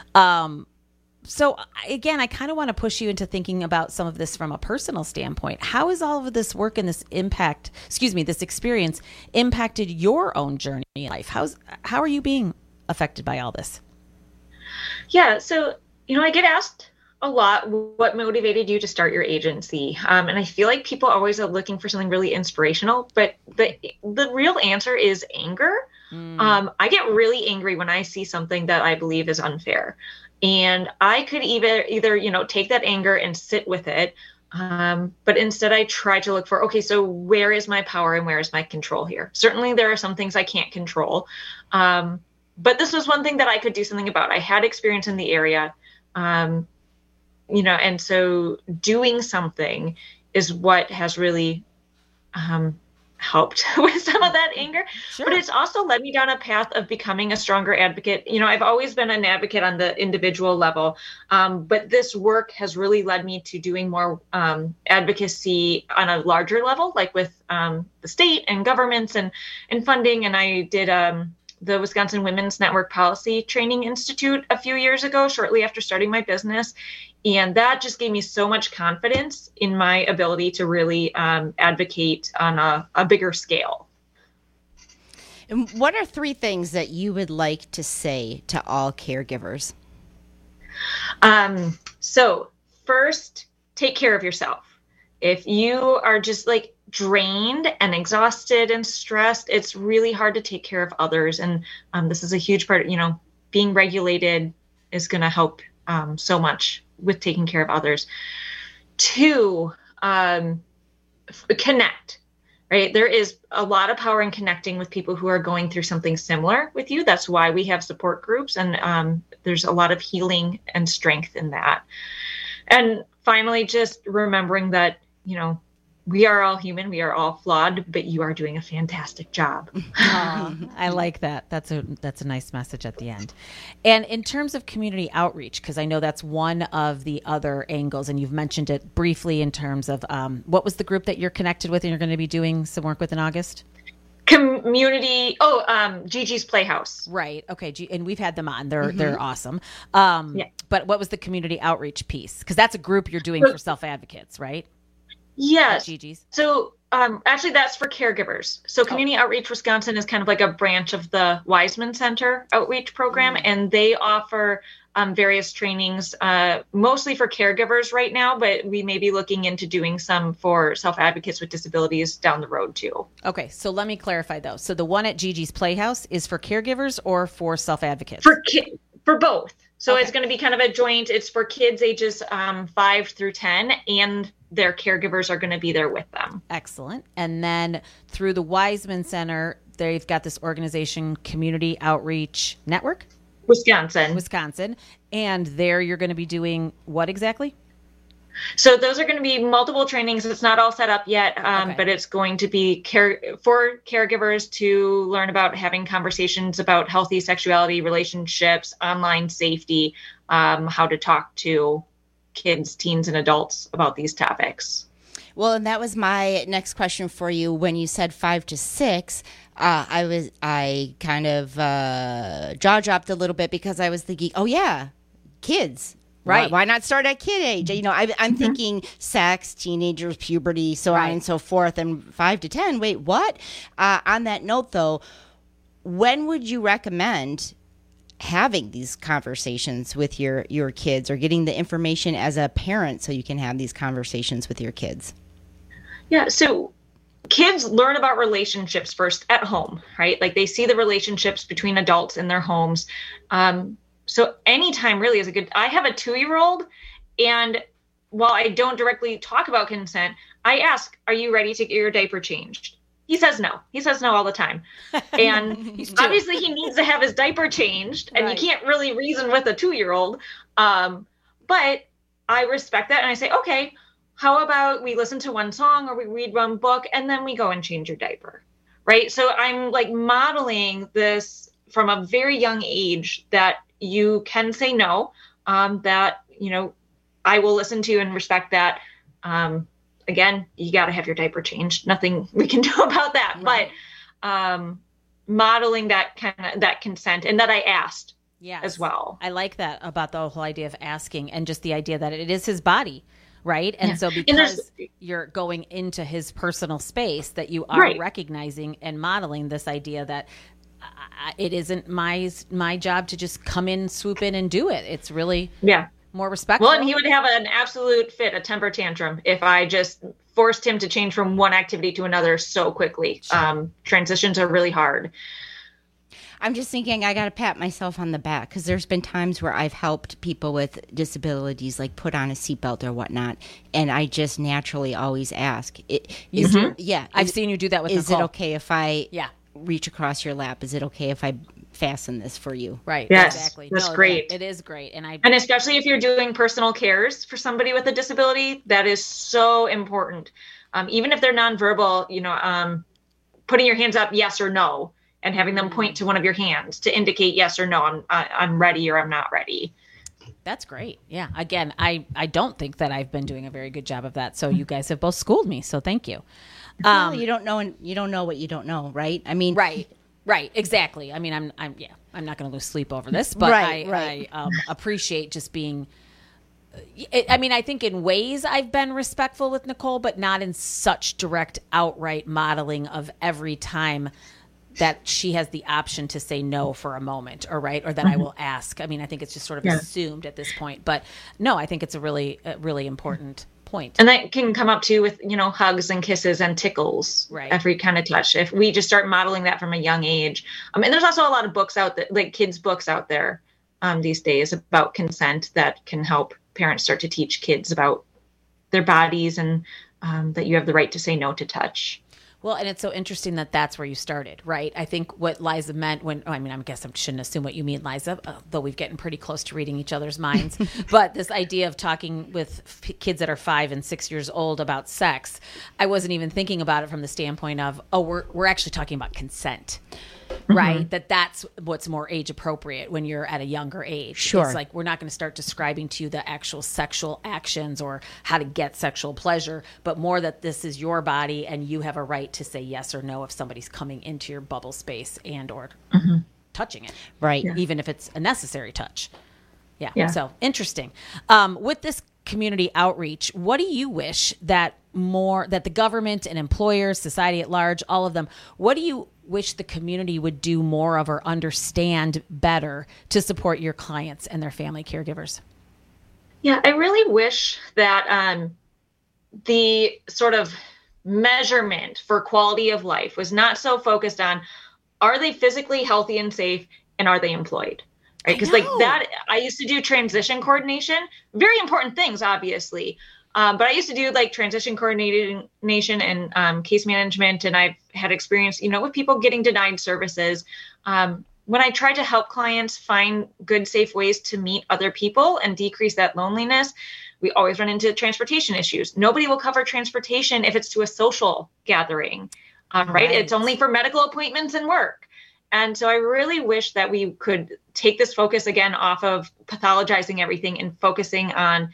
So again, I kind of want to push you into thinking about some of this from a personal standpoint. How has all of this work and this experience impacted your own journey in life? How are you being affected by all this? Yeah, so, I get asked a lot, what motivated you to start your agency? And I feel like people always are looking for something really inspirational, but the real answer is anger. I get really angry when I see something that I believe is unfair. And I could either take that anger and sit with it. But instead I try to look for, okay, so where is my power and where is my control here? Certainly there are some things I can't control. But this was one thing that I could do something about. I had experience in the area, and so doing something is what has really, helped with some of that anger. Sure. But it's also led me down a path of becoming a stronger advocate. I've always been an advocate on the individual level, but this work has really led me to doing more advocacy on a larger level, like with the state and governments and funding. And I did the Wisconsin Women's Network Policy Training Institute a few years ago, shortly after starting my business. And that just gave me so much confidence in my ability to really advocate on a bigger scale. And what are 3 things that you would like to say to all caregivers? So first, take care of yourself. If you are just drained and exhausted and stressed, it's really hard to take care of others. And this is a huge part, being regulated is going to help so much with taking care of others. 2, connect, right? There is a lot of power in connecting with people who are going through something similar with you. That's why we have support groups, and there's a lot of healing and strength in that. And finally, just remembering that, we are all human, we are all flawed, but you are doing a fantastic job. I like that. That's a nice message at the end. And in terms of community outreach, because I know that's one of the other angles, and you've mentioned it briefly in terms of what was the group that you're connected with and you're going to be doing some work with in August? Gigi's Playhouse. Right. Okay. And we've had them on. They're awesome. But what was the community outreach piece? Because that's a group you're doing for self-advocates, right? Yes. Gigi's. So actually that's for caregivers. So Community Outreach Wisconsin is kind of like a branch of the Wiseman Center outreach program, and they offer various trainings, mostly for caregivers right now, but we may be looking into doing some for self-advocates with disabilities down the road too. Okay, so let me clarify though. So the one at Gigi's Playhouse is for caregivers or for self-advocates? For both. So It's going to be kind of a joint. It's for kids ages 5 through 10, and their caregivers are going to be there with them. Excellent. And then through the Wiseman Center, they've got this organization, Community Outreach Network? Wisconsin. And there you're going to be doing what exactly? So those are going to be multiple trainings. It's not all set up yet, but it's going to be for caregivers to learn about having conversations about healthy sexuality, relationships, online safety, how to talk to kids, teens, and adults about these topics. Well, and that was my next question for you. When you said 5 to 6, I kind of jaw dropped a little bit because I was thinking, oh yeah, kids. Right. Why not start at kid age? I'm thinking sex, teenagers, puberty, so on and so forth, and 5 to 10. Wait, what? On that note, though, when would you recommend having these conversations with your kids, or getting the information as a parent so you can have these conversations with your kids? Yeah, so kids learn about relationships first at home, right? Like they see the relationships between adults in their homes. So anytime really is a good. I have a 2-year-old, and while I don't directly talk about consent, I ask, are you ready to get your diaper changed? He says no. He says no all the time. And obviously he needs to have his diaper changed, and you can't really reason with a 2-year-old. But I respect that, and I say, okay, how about we listen to one song or we read one book, and then we go and change your diaper, right? So I'm like modeling this from a very young age, that you can say no, that, I will listen to and respect that. Again, you got to have your diaper changed. Nothing we can do about that. Right. But modeling that consent, and that I asked as well. I like that about the whole idea of asking, and just the idea that it is his body. Right. And so because you're going into his personal space, that you are recognizing and modeling this idea that it isn't my job to just come in, swoop in and do it. It's really more respectful. Well, and he would have an absolute fit, a temper tantrum, if I just forced him to change from one activity to another so quickly. Sure. Transitions are really hard. I'm just thinking I got to pat myself on the back, because there's been times where I've helped people with disabilities, like put on a seatbelt or whatnot, and I just naturally always ask. I've seen you do that with Is Nicole. it okay if I reach across your lap? Is it okay if I fasten this for you? Right. Yes, exactly. That's great. It is great. And especially if you're doing personal cares for somebody with a disability, that is so important. Even if they're nonverbal, putting your hands up, yes or no, and having them point to one of your hands to indicate yes or no, I'm ready or I'm not ready. That's great. Yeah. Again, I don't think that I've been doing a very good job of that. So you guys have both schooled me. So thank you. Well, you don't know, and you don't know what you don't know, right? I mean, right, exactly. I mean, I'm not going to lose sleep over this, but I appreciate just being. I think in ways I've been respectful with Nicole, but not in such direct, outright modeling of every time that she has the option to say no for a moment, or that I will ask. I mean, I think it's just sort of assumed at this point. But no, I think it's a really important point. And that can come up too with, hugs and kisses and tickles, right? Every kind of touch. If we just start modeling that from a young age. And there's also a lot of books out there, like kids books out there these days about consent that can help parents start to teach kids about their bodies and that you have the right to say no to touch. Well, and it's so interesting that that's where you started, right? I think what Liza meant I guess I shouldn't assume what you mean, Liza, though we've getting pretty close to reading each other's minds. But this idea of talking with kids that are 5 and 6 years old about sex, I wasn't even thinking about it from the standpoint of, we're actually talking about consent. Right? Mm-hmm. That's what's more age appropriate when you're at a younger age. Sure. It's like, we're not going to start describing to you the actual sexual actions or how to get sexual pleasure, but more that this is your body and you have a right to say yes or no if somebody's coming into your bubble space and or touching it. Right. Yeah. Even if it's a necessary touch. Yeah. So interesting. With this community outreach, what do you wish that the government and employers, society at large, all of them, what do you wish the community would do more of or understand better to support your clients and their family caregivers? Yeah, I really wish that the sort of measurement for quality of life was not so focused on, are they physically healthy and safe, and are they employed? Right? Because like that, I used to do transition coordination, very important things, obviously. But I used to do like transition coordination and case management. And I've had experience, with people getting denied services. When I tried to help clients find good, safe ways to meet other people and decrease that loneliness, we always run into transportation issues. Nobody will cover transportation if it's to a social gathering, right? It's only for medical appointments and work. And so I really wish that we could take this focus again off of pathologizing everything and focusing on,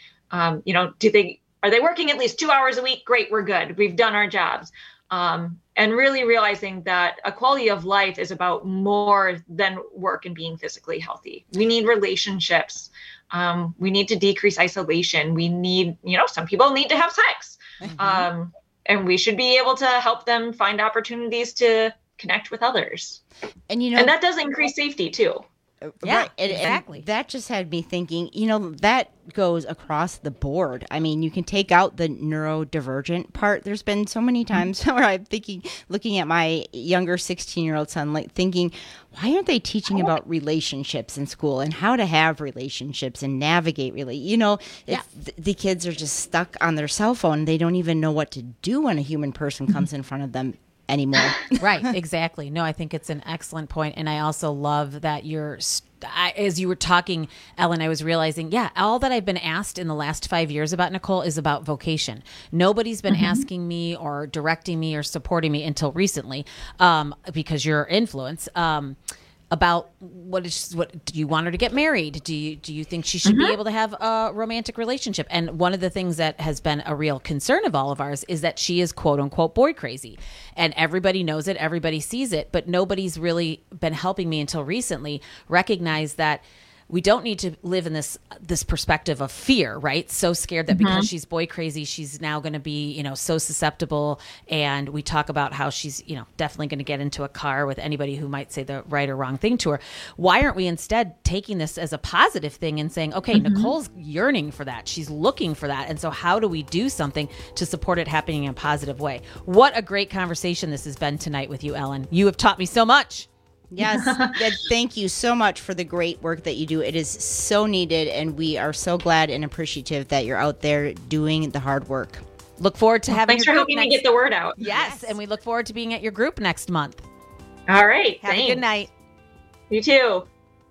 are they working at least 2 hours a week? Great, we're good. We've done our jobs. And really realizing that a quality of life is about more than work and being physically healthy. We need relationships. We need to decrease isolation. We need, some people need to have sex. And we should be able to help them find opportunities to connect with others. And that does increase safety too. Yeah, right. exactly. And that just had me thinking, that goes across the board. I mean, you can take out the neurodivergent part. There's been so many times where I'm looking at my younger 16-year-old son, like thinking, why aren't they teaching about relationships in school and how to have relationships and navigate the kids are just stuck on their cell phone. They don't even know what to do when a human person comes in front of them anymore. Right, exactly. No, I think it's an excellent point. And I also love that as you were talking, Ellen, I was realizing, all that I've been asked in the last 5 years about Nicole is about vocation. Nobody's been asking me or directing me or supporting me until recently, because your influence, about what do you want her to get married? Do you think she should be able to have a romantic relationship? And one of the things that has been a real concern of all of ours is that she is quote unquote boy crazy, and everybody knows it, everybody sees it, but nobody's really been helping me until recently recognize that we don't need to live in this perspective of fear, right? So scared that because she's boy crazy, she's now going to be, so susceptible. And we talk about how she's, definitely going to get into a car with anybody who might say the right or wrong thing to her. Why aren't we instead taking this as a positive thing and saying, okay, Nicole's yearning for that. She's looking for that. And so how do we do something to support it happening in a positive way? What a great conversation this has been tonight with you, Ellen. You have taught me so much. Yes. Thank you so much for the great work that you do. It is so needed, and we are so glad and appreciative that you're out there doing the hard work. Look forward to having Thanks for helping me get the word out. Yes, and we look forward to being at your group next month. All right. Have a good night. You too.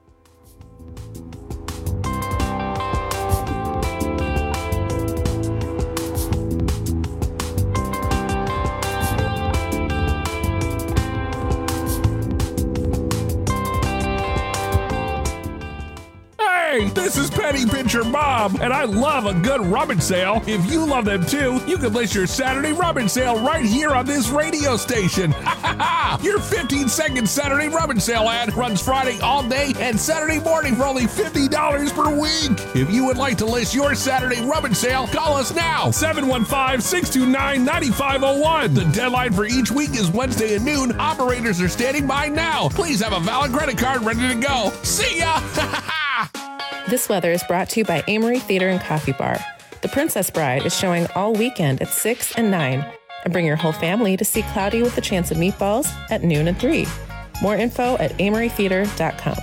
Hey, this is Penny Pincher Bob, and I love a good rummage sale. If you love them too, you can list your Saturday rummage sale right here on this radio station. Your 15-second Saturday rummage sale ad runs Friday all day and Saturday morning for only $50 per week. If you would like to list your Saturday rummage sale, call us now, 715-629-9501. The deadline for each week is Wednesday at noon. Operators are standing by now. Please have a valid credit card ready to go. See ya! This weather is brought to you by Amory Theater and Coffee Bar. The Princess Bride is showing all weekend at 6 and 9. And bring your whole family to see Cloudy with a Chance of Meatballs at noon and 3. More info at amorytheater.com.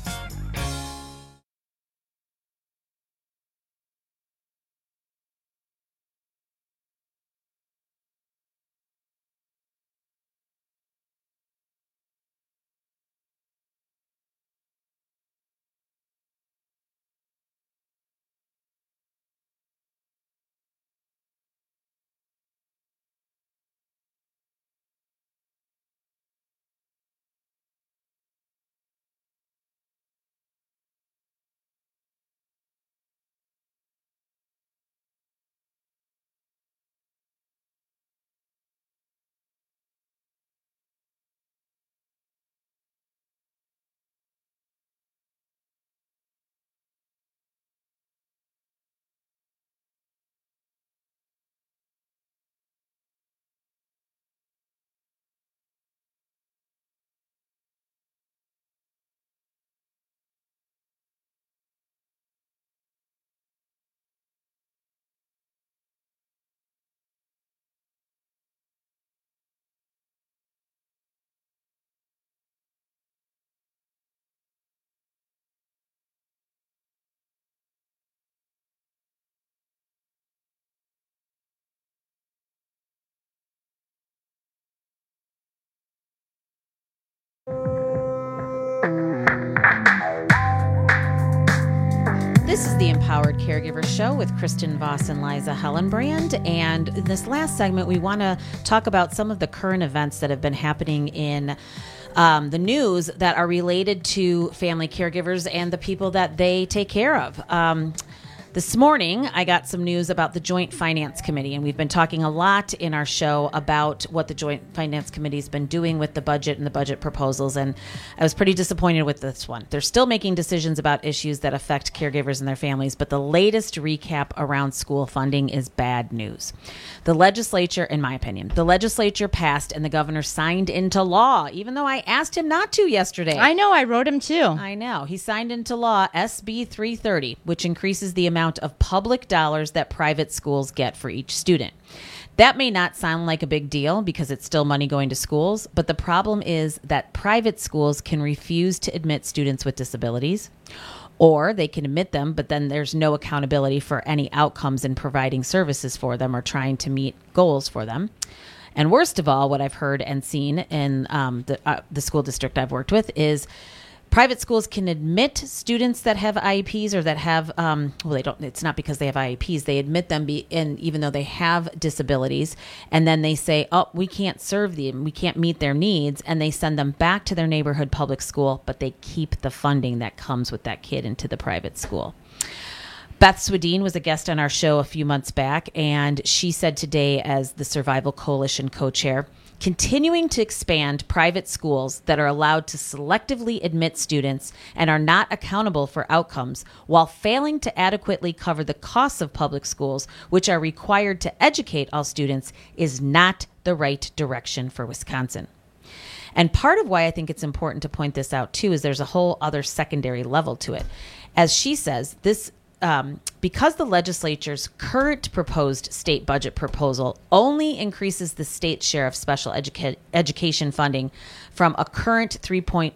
This is the Empowered Caregiver Show with Kristen Voss and Liza Hellenbrand. And in this last segment, we want to talk about some of the current events that have been happening in the news that are related to family caregivers and the people that they take care of. This morning, I got some news about the Joint Finance Committee, and we've been talking a lot in our show about what the Joint Finance Committee has been doing with the budget and the budget proposals, and I was pretty disappointed with this one. They're still making decisions about issues that affect caregivers and their families, but the latest recap around school funding is bad news. The legislature, in my opinion, the legislature passed and the governor signed into law, even though I asked him not to yesterday. I know, I wrote him too. I know. He signed into law SB 330, which increases the amount of public dollars that private schools get for each student. That may not sound like a big deal because it's still money going to schools, but the problem is that private schools can refuse to admit students with disabilities, or they can admit them, but then there's no accountability for any outcomes in providing services for them or trying to meet goals for them. And worst of all, what I've heard and seen in the school district I've worked with is private schools can admit students that have IEPs or that have, they don't, it's not because they have IEPs, they admit them even though they have disabilities, and then they say, oh, we can't serve them, we can't meet their needs, and they send them back to their neighborhood public school, but they keep the funding that comes with that kid into the private school. Beth Swedeen was a guest on our show a few months back, and she said today, as the Survival Coalition co-chair, continuing to expand private schools that are allowed to selectively admit students and are not accountable for outcomes while failing to adequately cover the costs of public schools, which are required to educate all students, is not the right direction for Wisconsin. And part of why I think it's important to point this out, too, is there's a whole other secondary level to it. As she says, this because the legislature's current proposed state budget proposal only increases the state's share of special education funding from a current 3.5%.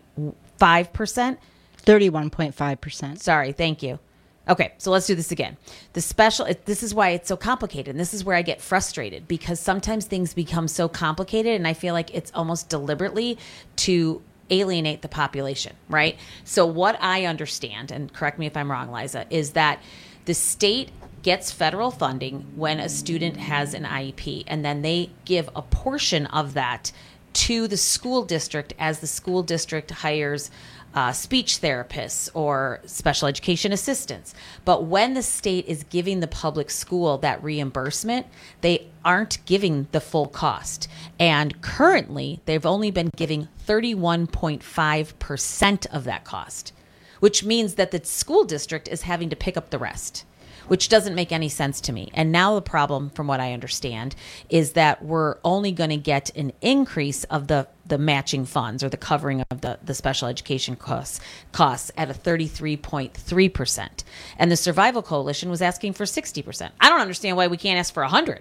31.5%. Sorry, thank you. Okay, so let's do this again. This is why it's so complicated. And this is where I get frustrated, because sometimes things become so complicated and I feel like it's almost deliberately to alienate the population, right? So what I understand, and correct me if I'm wrong, Liza, is that the state gets federal funding when a student has an IEP, and then they give a portion of that to the school district as the school district hires speech therapists or special education assistants. But when the state is giving the public school that reimbursement, they aren't giving the full cost. And currently, they've only been giving 31.5% of that cost, which means that the school district is having to pick up the rest, which doesn't make any sense to me. And now the problem, from what I understand, is that we're only going to get an increase of the matching funds or the covering of the special education costs at a 33.3%. And the Survival Coalition was asking for 60%. I don't understand why we can't ask for 100,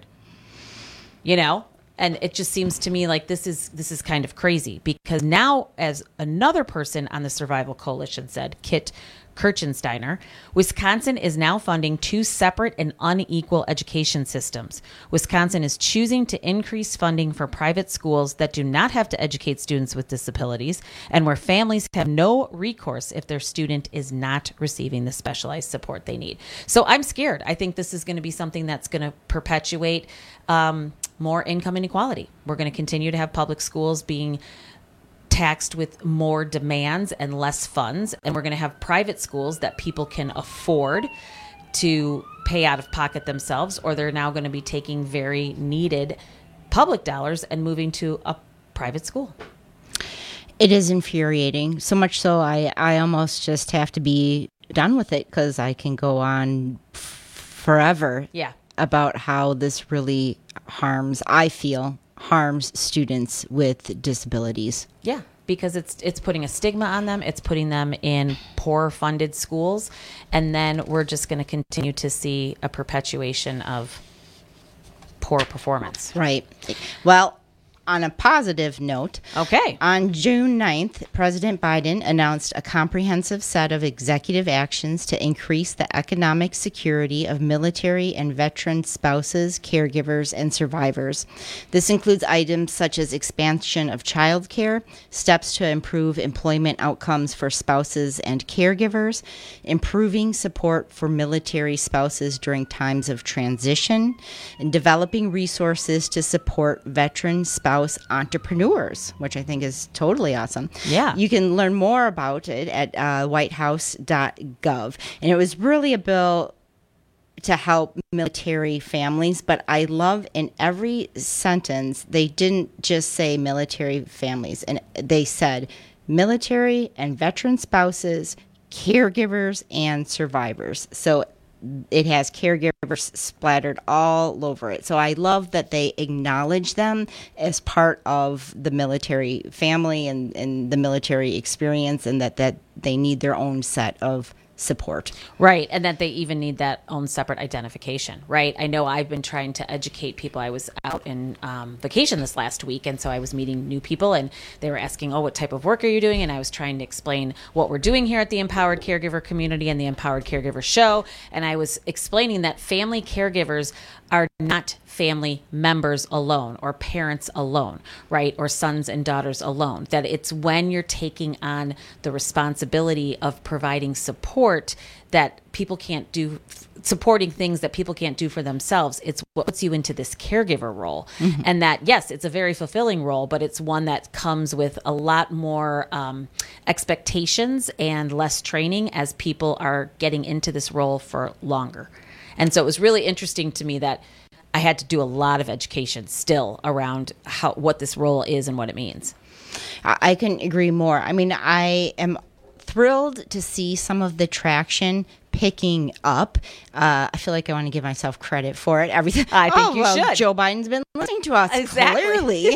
And it just seems to me like this is kind of crazy, because now, as another person on the Survival Coalition said, Kit Kirchensteiner, Wisconsin is now funding two separate and unequal education systems. Wisconsin is choosing to increase funding for private schools that do not have to educate students with disabilities and where families have no recourse if their student is not receiving the specialized support they need. So I'm scared. I think this is going to be something that's going to perpetuate more income inequality. We're going to continue to have public schools being taxed with more demands and less funds, and we're going to have private schools that people can afford to pay out of pocket themselves, or they're now going to be taking very needed public dollars and moving to a private school. It is infuriating, so much so I almost just have to be done with it, because I can go on forever about how this really harms students with disabilities. Yeah, because it's putting a stigma on them. It's putting them in poor funded schools. And then we're just going to continue to see a perpetuation of poor performance. Right. Well, on a positive note, on June 9th, President Biden announced a comprehensive set of executive actions to increase the economic security of military and veteran spouses, caregivers, and survivors. This includes items such as expansion of child care, steps to improve employment outcomes for spouses and caregivers, improving support for military spouses during times of transition, and developing resources to support veteran spouse entrepreneurs, which I think is totally awesome. Yeah. You can learn more about it at whitehouse.gov. And it was really a bill to help military families, but I love in every sentence, they didn't just say military families, and they said military and veteran spouses, caregivers, and survivors. So it has caregivers splattered all over it. So I love that they acknowledge them as part of the military family and the military experience, and that they need their own set of support. Right. And that they even need that own separate identification. Right. I know I've been trying to educate people. I was out in vacation this last week, and so I was meeting new people, and they were asking, what type of work are you doing? And I was trying to explain what we're doing here at the Empowered Caregiver Community and the Empowered Caregiver Show. And I was explaining that family caregivers are not family members alone or parents alone, right? Or sons and daughters alone. That it's when you're taking on the responsibility of providing support that people can't do, supporting things that people can't do for themselves. It's what puts you into this caregiver role. Mm-hmm. And that, yes, it's a very fulfilling role, but it's one that comes with a lot more expectations and less training as people are getting into this role for longer. And so it was really interesting to me that I had to do a lot of education still around what this role is and what it means. I couldn't agree more. I mean, I am thrilled to see some of the traction picking up. I feel like I want to give myself credit for it. Everything. I think you should. Joe Biden's been listening to us clearly.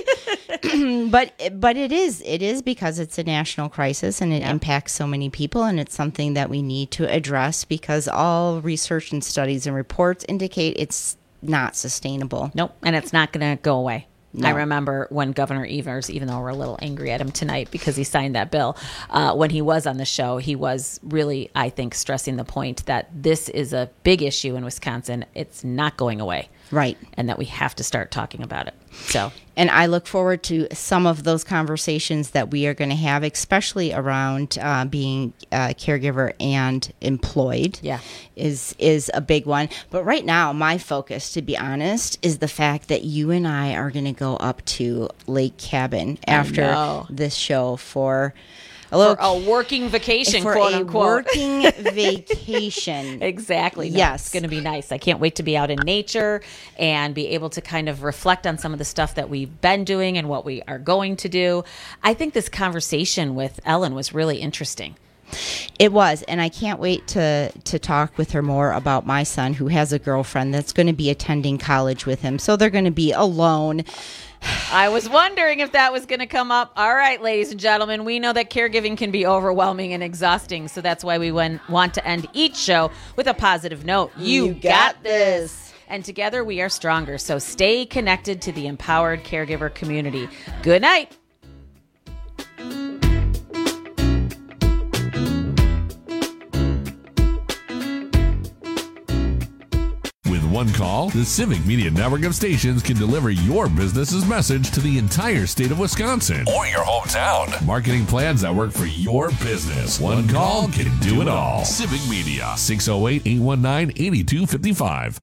but it is because it's a national crisis, and it impacts so many people, and it's something that we need to address, because all research and studies and reports indicate it's not sustainable. Nope, and it's not going to go away. No. I remember when Governor Evers, even though we're a little angry at him tonight because he signed that bill, when he was on the show, he was really, I think, stressing the point that this is a big issue in Wisconsin. It's not going away. Right. And that we have to start talking about it. And I look forward to some of those conversations that we are going to have, especially around being a caregiver and employed. Yeah. Is a big one. But right now, my focus, to be honest, is the fact that you and I are going to go up to Lake Cabin after this show for a working vacation, quote unquote. Working vacation. Exactly. No, yes. It's going to be nice. I can't wait to be out in nature and be able to kind of reflect on some of the stuff that we've been doing and what we are going to do. I think this conversation with Ellen was really interesting. It was, and I can't wait to talk with her more about my son, who has a girlfriend that's going to be attending college with him. So they're going to be alone. I was wondering if that was going to come up. All right, ladies and gentlemen, we know that caregiving can be overwhelming and exhausting, so that's why we want to end each show with a positive note. You got this. And together we are stronger, so stay connected to the empowered caregiver community. Good night. With one call, the Civic Media Network of stations can deliver your business's message to the entire state of Wisconsin or your hometown. Marketing plans that work for your business. One call can do it all. Civic Media, 608-819-8255.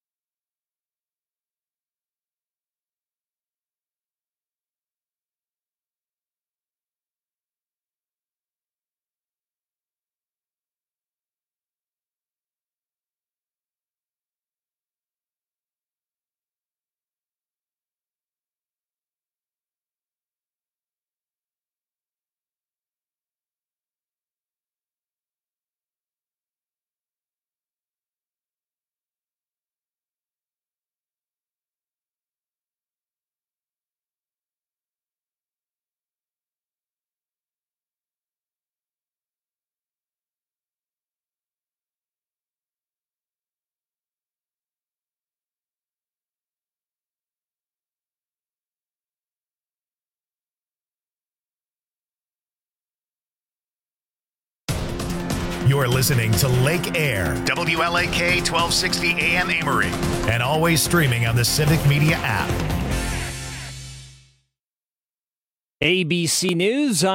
You're listening to Lake Air, WLAK 1260 AM Amory, and always streaming on the Civic Media app. ABC News.